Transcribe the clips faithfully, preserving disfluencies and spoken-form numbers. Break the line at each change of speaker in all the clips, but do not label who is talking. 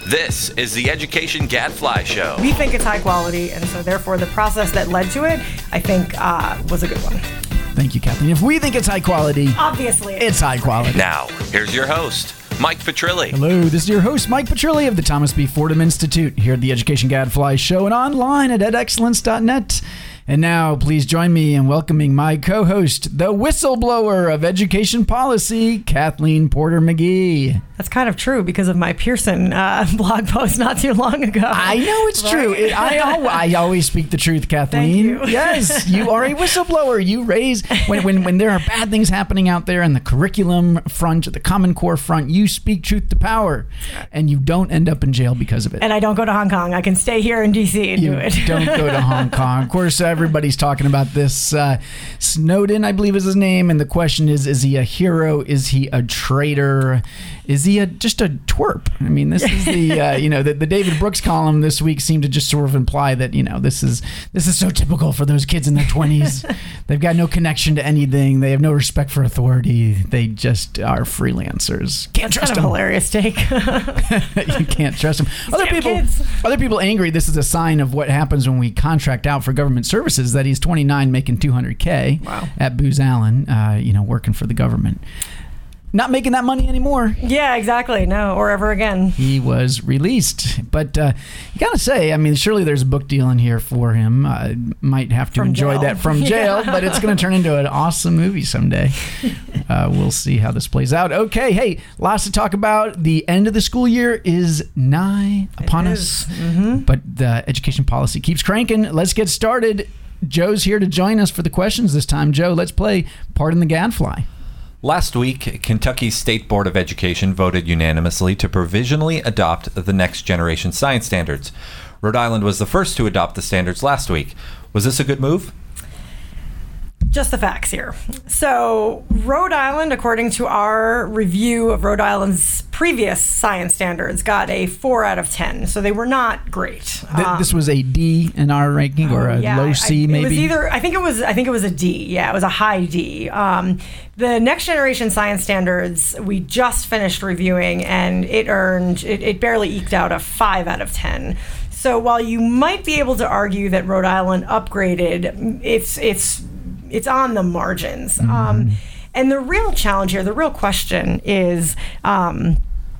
This is the Education Gadfly Show.
We think it's high quality, and so therefore the process that led to it, I think, uh, was a good one.
Thank you, Kathleen. If we think it's high quality,
obviously
it's high quality.
Now, here's your host, Mike Petrilli.
Hello, this is your host, Mike Petrilli of the Thomas B. Fordham Institute, here at the Education Gadfly Show and online at ed excellence dot net. And now, please join me in welcoming my co-host, the whistleblower of education policy, Kathleen Porter McGee.
That's kind of true because of my Pearson uh, blog post not too long ago.
I know it's
right?
true. It, I, al- I always speak the truth, Kathleen.
Thank you.
Yes, you are a whistleblower. You raise, when, when, when there are bad things happening out there in the curriculum front, or the Common Core front, you speak truth to power, and you don't end up in jail because of it.
And I don't go to Hong Kong. I can stay here in D C and
you
do it.
Don't go to Hong Kong. Of course, everybody's talking about this. Uh, Snowden, I believe is his name, and the question is, is he a hero? Is he a traitor? Is he a, just a twerp? I mean, this is the, uh, you know, the, the David Brooks column this week seemed to just sort of imply that, you know, this is this is so typical for those kids in their twenties. They've got no connection to anything. They have no respect for authority. They just are freelancers. Can't
That's
trust
kind of
them.
a hilarious take.
You can't trust them. Other
Damn
people,
kids.
other people angry. This is a sign of what happens when we contract out for government services. That he's twenty-nine, making two hundred K
Wow.
at Booz Allen. Uh, you know, working for the government. Not making that money anymore.
Yeah, exactly. No, or ever again.
He was released. But uh, you got to say, I mean, surely there's a book deal in here for him. Uh, might have to
From
enjoy
jail.
that from jail,
Yeah.
but it's going to turn into an awesome movie someday. Uh, we'll see how this plays out. Okay, hey, lots to talk about. The end of the school year is nigh upon
It
us.
is. Mm-hmm.
But the education policy keeps cranking. Let's get started. Joe's here to join us for the questions this time. Joe, let's play Pardon the Gadfly.
Last week, Kentucky's State Board of Education voted unanimously to provisionally adopt the Next Generation Science Standards. Rhode Island was the first to adopt the standards last week. Was this a good move?
Just the facts here. So, Rhode Island, according to our review of Rhode Island's previous science standards, got a four out of ten. So they were not great.
Th-
Um,
this was a D in our ranking, or a
yeah,
low C,
I,
maybe?
It was either. I think it was. I think it was a D. Yeah, it was a high D. Um, the Next Generation Science Standards we just finished reviewing, and it earned. It, it barely eked out a five out of ten. So while you might be able to argue that Rhode Island upgraded, it's it's it's on the margins.
Mm-hmm.
Um, and the real challenge here, the real question is. Um,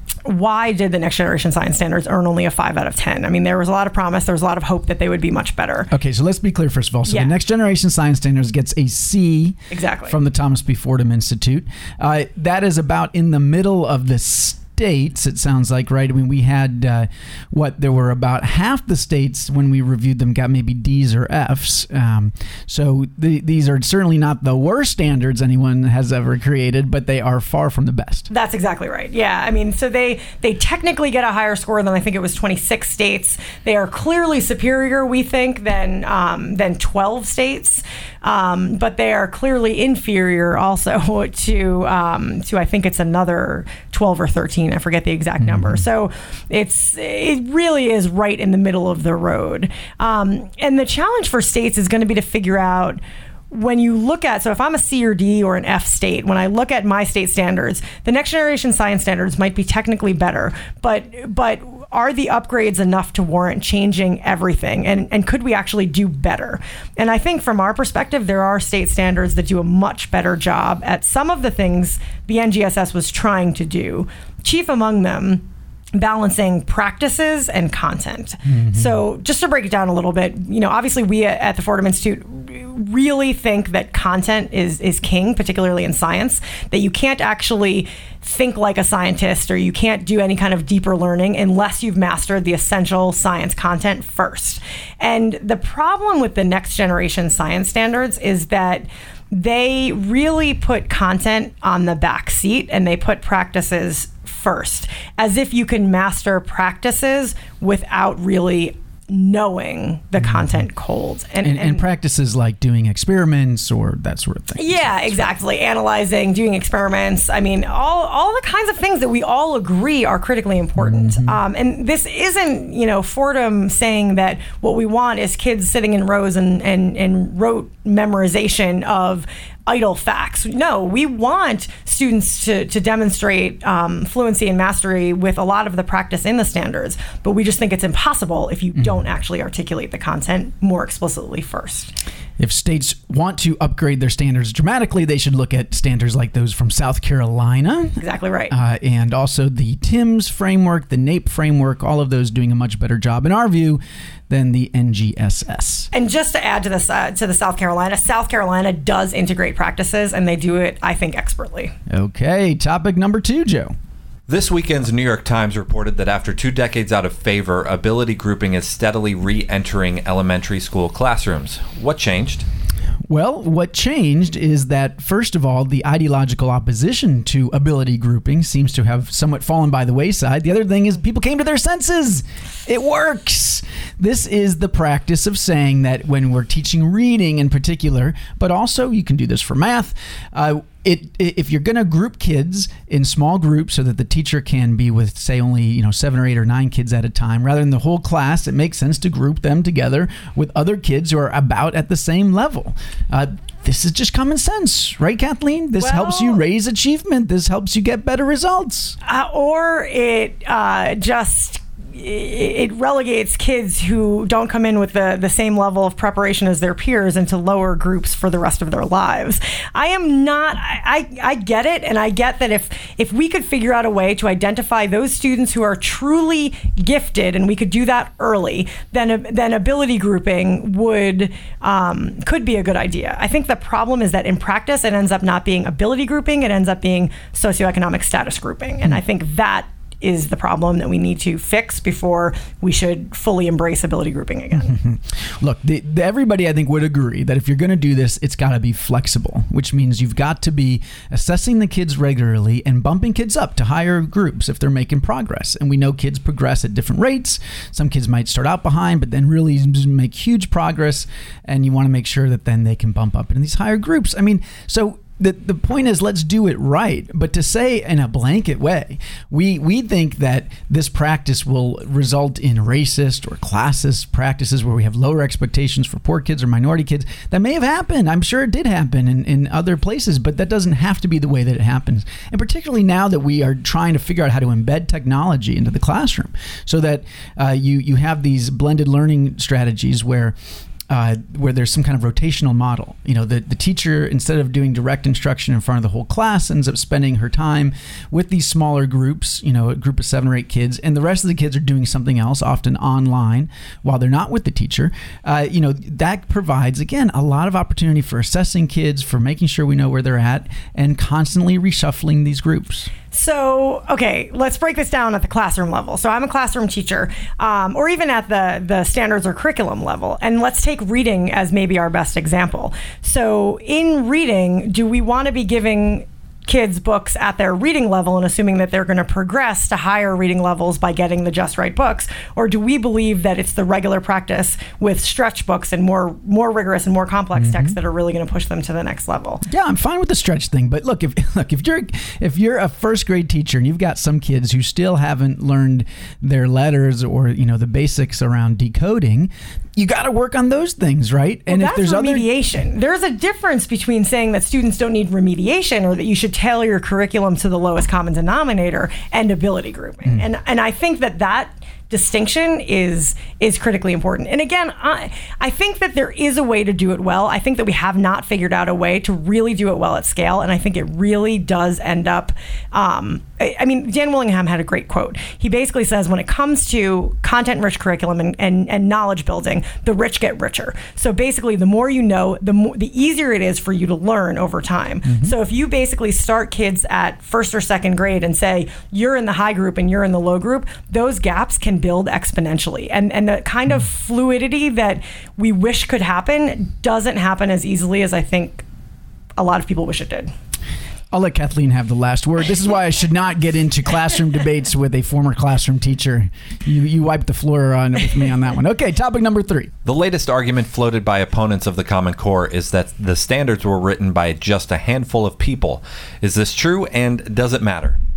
Why did the Next Generation Science Standards earn only a five out of ten? I mean, there was a lot of promise. There was a lot of hope that they would be much better.
Okay, so let's be clear first of all. So
Yeah.
the Next Generation Science Standards gets a C
Exactly.
from the Thomas B. Fordham Institute. Uh, that is about in the middle of the states, it sounds like, right? I mean, we had, uh, what, there were about half the states when we reviewed them got maybe D's or F's. Um, so the, these are certainly not the worst standards anyone has ever created, but they are far from the best.
That's exactly right. Yeah, I mean, so they they technically get a higher score than I think it was twenty-six states. They are clearly superior, we think, than um, than twelve states, um, but they are clearly inferior also to um, to I think it's another twelve or thirteen. I forget the exact
Mm-hmm.
number. So it's it really is right in the middle of the road. Um, and the challenge for states is going to be to figure out. When you look at, so if I'm a C or D or an F state, when I look at my state standards, the Next Generation Science Standards might be technically better, but but are the upgrades enough to warrant changing everything? And and could we actually do better? And I think from our perspective, there are state standards that do a much better job at some of the things the N G S S was trying to do. Chief among them, balancing practices and content. Mm-hmm. So just to break it down a little bit, you know, obviously we at the Fordham Institute really think that content is is king, particularly in science, that you can't actually think like a scientist or you can't do any kind of deeper learning unless you've mastered the essential science content first. And the problem with the Next Generation Science Standards is that they really put content on the back seat and they put practices first, as if you can master practices without really knowing the content cold.
And, and, and practices like doing experiments or that sort of thing.
Yeah, exactly. Analyzing, doing experiments. I mean, all all the kinds of things that we all agree are critically important. Mm-hmm. Um, and this isn't, you know, Fordham saying that what we want is kids sitting in rows and, and, and rote memorization of idle facts. No, we want students to, to demonstrate um, fluency and mastery with a lot of the practice in the standards, but we just think it's impossible if you mm-hmm. don't actually articulate the content more explicitly first.
If states want to upgrade their standards dramatically, they should look at standards like those from South Carolina.
Exactly right.
Uh, and also the TIMSS framework, the NAEP framework, all of those doing a much better job, in our view, than the N G S S.
And just to add to this, uh, to the South Carolina, South Carolina does integrate practices, and they do it, I think, expertly.
Okay, topic number two, Joe.
This weekend's New York Times reported that after two decades out of favor, ability grouping is steadily re-entering elementary school classrooms. What changed?
Well, what changed is that, first of all, the ideological opposition to ability grouping seems to have somewhat fallen by the wayside. The other thing is people came to their senses. It works. This is the practice of saying that when we're teaching reading in particular, but also you can do this for math, uh, It, if you're going to group kids in small groups so that the teacher can be with, say, only you know seven or eight or nine kids at a time, rather than the whole class, it makes sense to group them together with other kids who are about at the same level. Uh, this is just common sense, right, Kathleen? This
well,
helps you raise achievement. This helps you get better results.
Uh, or it uh, just... it relegates kids who don't come in with the, the same level of preparation as their peers into lower groups for the rest of their lives. I am not, I, I get it, and I get that if, if we could figure out a way to identify those students who are truly gifted, and we could do that early, then, then ability grouping would, um, could be a good idea. I think the problem is that in practice, it ends up not being ability grouping, it ends up being socioeconomic status grouping. And I think that is the problem that we need to fix before we should fully embrace ability grouping again.
Look, the, the, everybody I think would agree that if you're going to do this, it's got to be flexible, which means you've got to be assessing the kids regularly and bumping kids up to higher groups if they're making progress. And we know kids progress at different rates. Some kids might start out behind, but then really make huge progress. And you want to make sure that then they can bump up into these higher groups. I mean, so The the point is, let's do it right. But to say in a blanket way, we we think that this practice will result in racist or classist practices where we have lower expectations for poor kids or minority kids. That may have happened. I'm sure it did happen in, in other places, but that doesn't have to be the way that it happens. And particularly now that we are trying to figure out how to embed technology into the classroom so that uh, you, you have these blended learning strategies where Uh, where there's some kind of rotational model. You know, the, the teacher, instead of doing direct instruction in front of the whole class, ends up spending her time with these smaller groups, you know, a group of seven or eight kids, and the rest of the kids are doing something else, often online, while they're not with the teacher. Uh, you know, that provides, again, a lot of opportunity for assessing kids, for making sure we know where they're at, and constantly reshuffling these groups.
So, okay, let's break this down at the classroom level. So I'm a classroom teacher, um, or even at the, the standards or curriculum level. And let's take reading as maybe our best example. So in reading, do we want to be giving kids books at their reading level and assuming that they're going to progress to higher reading levels by getting the just right books? Or do we believe that it's the regular practice with stretch books and more more rigorous and more complex mm-hmm. texts that are really going to push them to the next level?
Yeah, I'm fine with the stretch thing, but look, if look if you're if you're a first grade teacher and you've got some kids who still haven't learned their letters or, you know, the basics around decoding, you got to work on those things, right?
Well,
and
that's
if there's
remediation. Other... There's a difference between saying that students don't need remediation or that you should tailor your curriculum to the lowest common denominator and ability grouping. Mm. And and I think that that distinction is is critically important. And again, I, I think that there is a way to do it well. I think that we have not figured out a way to really do it well at scale. And I think it really does end up, um, I, I mean, Dan Willingham had a great quote. He basically says, when it comes to content-rich curriculum and, and, and knowledge building, the rich get richer. So basically, the more you know, the more, the easier it is for you to learn over time. Mm-hmm. So if you basically start kids at first or second grade and say, you're in the high group and you're in the low group, those gaps can build exponentially. And and the kind of fluidity that we wish could happen doesn't happen as easily as I think a lot of people wish it did.
I'll let Kathleen have the last word. This is why I should not get into classroom debates with a former classroom teacher. You you wiped the floor on with me on that one. Okay, topic number three.
The latest argument floated by opponents of the Common Core is that the standards were written by just a handful of people. Is this true, and does it matter?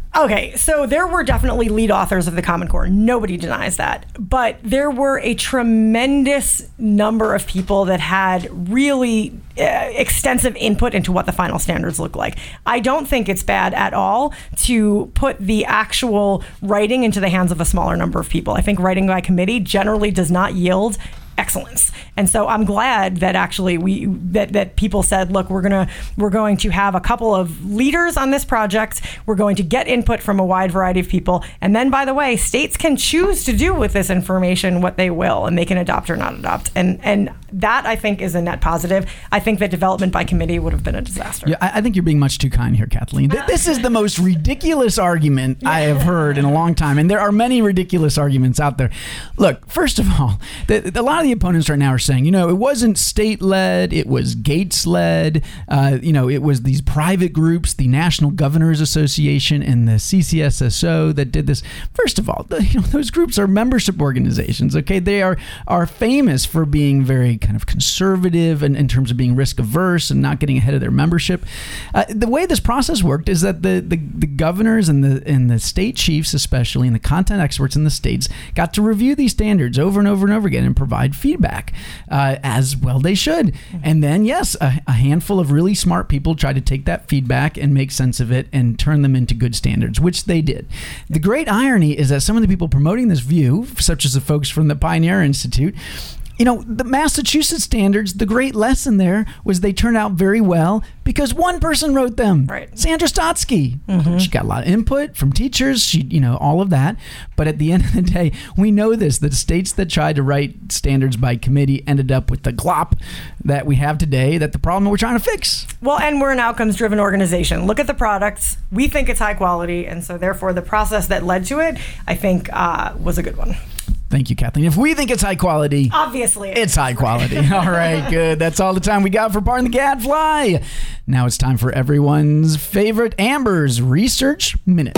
Okay, so there were definitely lead authors of the Common Core. Nobody denies that. But there were a tremendous number of people that had really uh, extensive input into what the final standards look like. I don't think it's bad at all to put the actual writing into the hands of a smaller number of people. I think writing by committee generally does not yield excellence. And so I'm glad that actually we that, that people said, look, we're gonna we're going to have a couple of leaders on this project. We're going to get input from a wide variety of people. And then, by the way, states can choose to do with this information what they will, and they can adopt or not adopt. And and that, I think, is a net positive. I think that development by committee would have been a disaster.
Yeah, I, I think you're being much too kind here, Kathleen. Th- This is the most ridiculous argument I have heard in a long time, and there are many ridiculous arguments out there. Look, first of all, the, the, a lot of the opponents right now are saying, you know, it wasn't state-led, it was Gates-led, uh, you know, it was these private groups, the National Governors Association and the C C S S O that did this. First of all, the, you know, those groups are membership organizations, okay? They are, are famous for being very kind of conservative in, in terms of being risk-averse and not getting ahead of their membership. Uh, the way this process worked is that the, the, the governors and the, and the state chiefs, especially, and the content experts in the states got to review these standards over and over and over again and provide feedback, uh, as well they should. And then, yes, a, a handful of really smart people tried to take that feedback and make sense of it and turn them into good standards, which they did. The great irony is that some of the people promoting this view, such as the folks from the Pioneer Institute, you know, the Massachusetts standards, the great lesson there was they turned out very well because one person wrote them.
Right.
Sandra Stotsky.
Mm-hmm.
She got a lot of input from teachers, she, you know, all of that. But at the end of the day, we know this, that states that tried to write standards by committee ended up with the glop that we have today, that the problem we're trying to fix.
Well, and we're an outcomes-driven organization. Look at the products. We think it's high quality, and so therefore the process that led to it, I think, uh, was a good one.
Thank you, Kathleen. If we think it's high quality,
obviously
it's high quality. All right, good. That's all the time we got for Pardon the Gadfly. Now it's time for everyone's favorite Amber's Research Minute.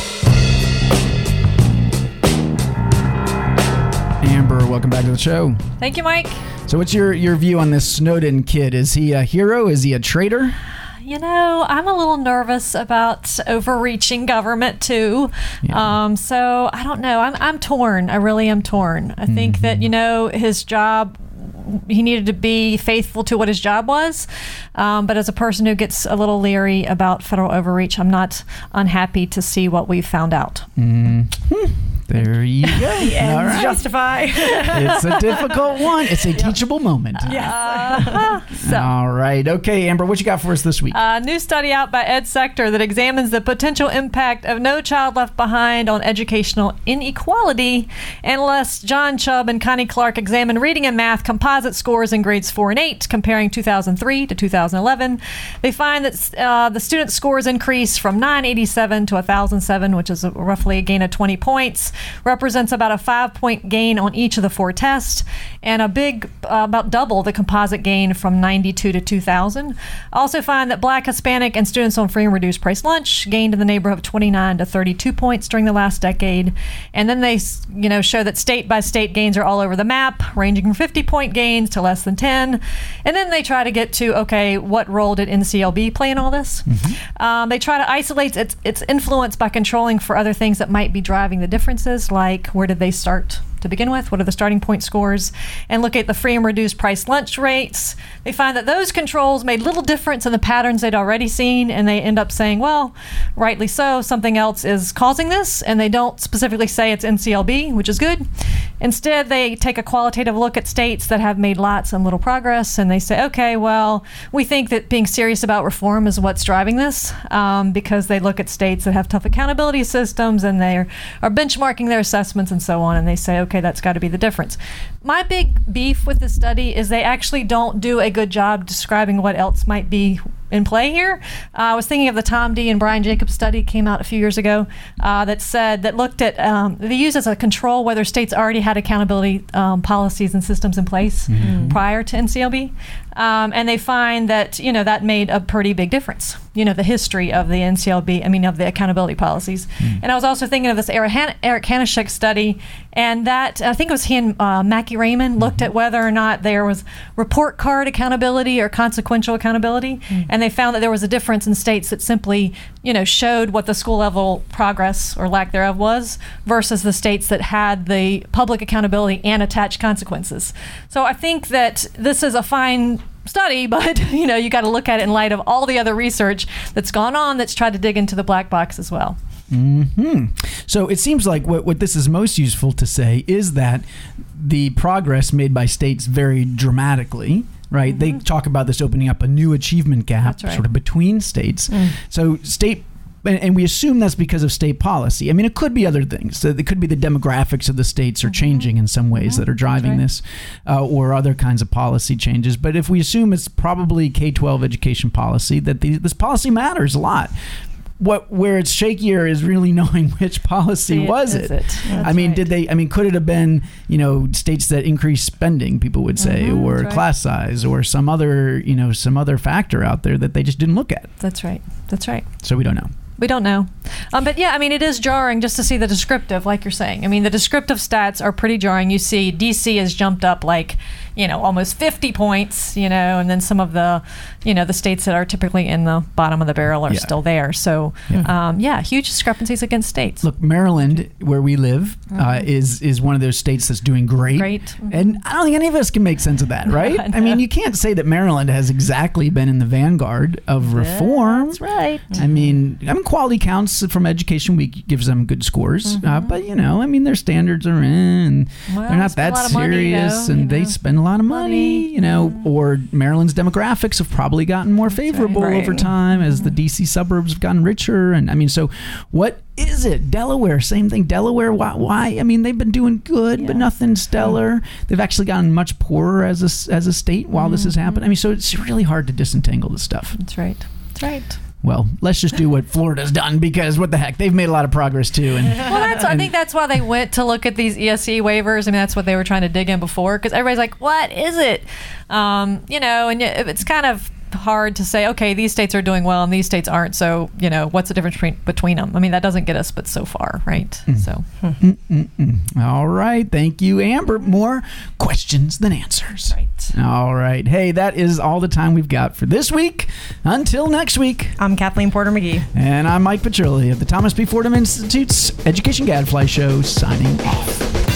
Amber, welcome back to the show.
Thank you, Mike.
So what's your, your view on this Snowden kid? Is he a hero? Is he a traitor?
You know, I'm a little nervous about overreaching government too. Yeah. Um, so I don't know. I'm I'm torn. I really am torn. I mm-hmm. think that, you know, his job, he needed to be faithful to what his job was. Um, but as a person who gets a little leery about federal overreach, I'm not unhappy to see what we've found out.
Mm-hmm. There you go.
The ends
All right.
justify.
It's a difficult one. It's a teachable moment.
Yes.
Uh, so.
All right. Okay, Amber, what you got for us this week?
A new study out by EdSector that examines the potential impact of No Child Left Behind on educational inequality. Analysts John Chubb and Connie Clark examined reading and math composite scores in grades four and eight, comparing two thousand three to two thousand eleven. They find that uh, the student scores increase from nine eighty-seven to one thousand seven, which is a, roughly a gain of twenty points. Represents about a five-point gain on each of the four tests, and a big, uh, about double the composite gain from ninety-two to two thousand. Also find that Black, Hispanic, and students on free and reduced price lunch gained in the neighborhood of twenty-nine to thirty-two points during the last decade. And then they, you know, show that state-by-state gains are all over the map, ranging from fifty-point gains to less than ten. And then they try to get to, okay, what role did N C L B play in all this? Mm-hmm. Um, they try to isolate its, its influence by controlling for other things that might be driving the differences, like where did they start to begin with? What are the starting point scores? And look at the free and reduced price lunch rates. They find that those controls made little difference in the patterns they'd already seen, and they end up saying, well, rightly so, something else is causing this, and they don't specifically say it's N C L B, which is good. Instead, they take a qualitative look at states that have made lots and little progress, and they say, okay, well, we think that being serious about reform is what's driving this, um, because they look at states that have tough accountability systems, and they are, are benchmarking their assessments and so on, and they say, okay, okay, that's got to be the difference. My big beef with this study is they actually don't do a good job describing what else might be in play here. Uh, I was thinking of the Tom D. and Brian Jacobs study, came out a few years ago, uh, that said, that looked at, um, they used as a control whether states already had accountability um, policies and systems in place mm-hmm. prior to N C L B. Um, and they find that, you know, that made a pretty big difference. You know, the history of the N C L B, I mean, of the accountability policies. Mm. And I was also thinking of this Eric, Han- Eric Hanishek study, and that, I think it was he and uh, Mackie Raymond looked mm-hmm. at whether or not there was report card accountability or consequential accountability. Mm. And they found that there was a difference in states that simply you know, showed what the school level progress or lack thereof was versus the states that had the public accountability and attached consequences. So I think that this is a fine study, but you know, you got to look at it in light of all the other research that's gone on that's tried to dig into the black box as well.
Hmm. So it seems like what, what this is most useful to say is that the progress made by states vary dramatically. Right? Mm-hmm. They talk about this opening up a new achievement gap right. sort of between states. Mm. So state, and, and we assume that's because of state policy. I mean, it could be other things. So it could be the demographics of the states are mm-hmm. changing in some ways mm-hmm. that are driving right. this, uh, or other kinds of policy changes. But if we assume it's probably K twelve education policy, that the, this policy matters a lot. What where it's shakier is really knowing which policy it, was it. it? I mean, right. did they? I mean, could it have been, you know, states that increased spending? People would say, mm-hmm, or right. class size, or some other, you know, some other factor out there that they just didn't look at.
That's right. That's right.
So we don't know.
We don't know. Um, but yeah, I mean, it is jarring just to see the descriptive, like you're saying. I mean, the descriptive stats are pretty jarring. You see D C has jumped up like, you know, almost fifty points, you know, and then some of the, you know, the states that are typically in the bottom of the barrel are yeah. still there. So, yeah. Um, yeah, huge discrepancies against states.
Look, Maryland, where we live, mm-hmm. uh, is is one of those states that's doing great.
Great. Mm-hmm.
And I don't think any of us can make sense of that, right? I, I mean, you can't say that Maryland has exactly been in the vanguard of reform.
That's right.
I mean, I mean, Quality Counts from Education Week gives them good scores. Mm-hmm. Uh, but, you know, I mean, their standards are in, and
well,
they're not that serious, money, though, and they know. spend a lot of money, money. you know, mm-hmm. or Maryland's demographics have probably gotten more favorable right. Right. over time as mm-hmm. the D C suburbs have gotten richer. And I mean, so what is it? Delaware, same thing. Delaware, why? why? I mean, they've been doing good, yeah. but nothing stellar. Mm-hmm. They've actually gotten much poorer as a, as a state while mm-hmm. this has happened. I mean, so it's really hard to disentangle this stuff.
That's right. That's right.
Well, let's just do what Florida's done, because what the heck, they've made a lot of progress too. And
well, that's, and, I think that's why they went to look at these E S E waivers. I mean, that's what they were trying to dig in before, because everybody's like, what is it? Um, you know, and it's kind of hard to say, okay, these states are doing well and these states aren't, so, you know, what's the difference between, between them? I mean, that doesn't get us but so far, right? Mm. So
Mm-mm-mm. All right, thank you, Amber. More questions than answers.
Right.
All right. Hey, that is all the time we've got for this week. Until next week,
I'm Kathleen Porter McGee,
and I'm Mike Petrilli of the Thomas B. Fordham Institute's Education Gadfly Show, signing off.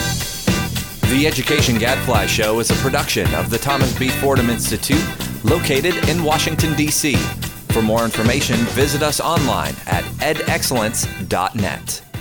The Education Gadfly Show is a production of the Thomas B. Fordham Institute, located in Washington, D C For more information, visit us online at ed excellence dot net.